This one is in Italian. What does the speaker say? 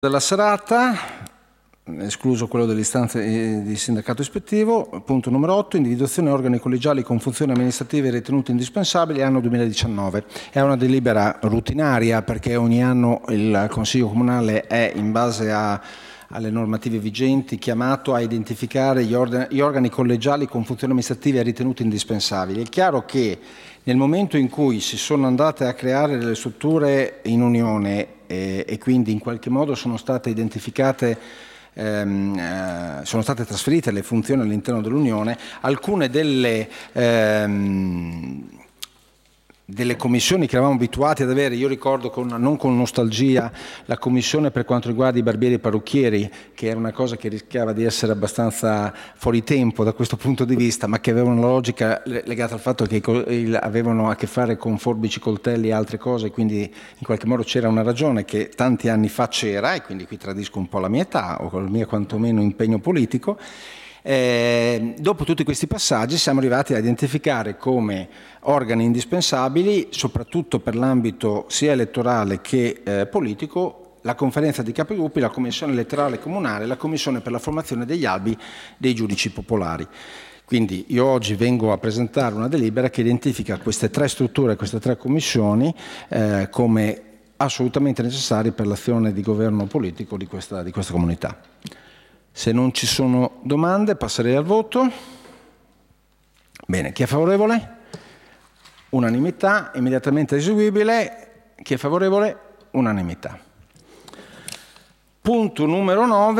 Della serata, escluso quello delle istanze di sindacato ispettivo. Punto numero 8, individuazione organi collegiali con funzioni amministrative ritenute indispensabili, anno 2019. È una delibera rutinaria perché ogni anno il Consiglio Comunale è, in base alle normative vigenti, chiamato a identificare gli organi collegiali con funzioni amministrative ritenute indispensabili. È chiaro che nel momento in cui si sono andate a creare delle strutture in unione e quindi in qualche modo sono state identificate, sono state trasferite le funzioni all'interno dell'Unione, alcune delle commissioni che eravamo abituati ad avere, io ricordo non con nostalgia la commissione per quanto riguarda i barbieri e i parrucchieri, che era una cosa che rischiava di essere abbastanza fuori tempo da questo punto di vista, ma che aveva una logica legata al fatto che avevano a che fare con forbici, coltelli e altre cose, quindi in qualche modo c'era una ragione che tanti anni fa c'era, e quindi qui tradisco un po' la mia età o il mio quantomeno impegno politico. Dopo tutti questi passaggi siamo arrivati a identificare come organi indispensabili, soprattutto per l'ambito sia elettorale che politico, la conferenza di capigruppo, la commissione elettorale comunale, la commissione per la formazione degli albi dei giudici popolari. Quindi io oggi vengo a presentare una delibera che identifica queste tre strutture, queste tre commissioni come assolutamente necessarie per l'azione di governo politico di questa comunità. Se non ci sono domande passerei al voto. Bene, chi è favorevole? Unanimità, immediatamente eseguibile. Chi è favorevole? Unanimità. Punto numero 9.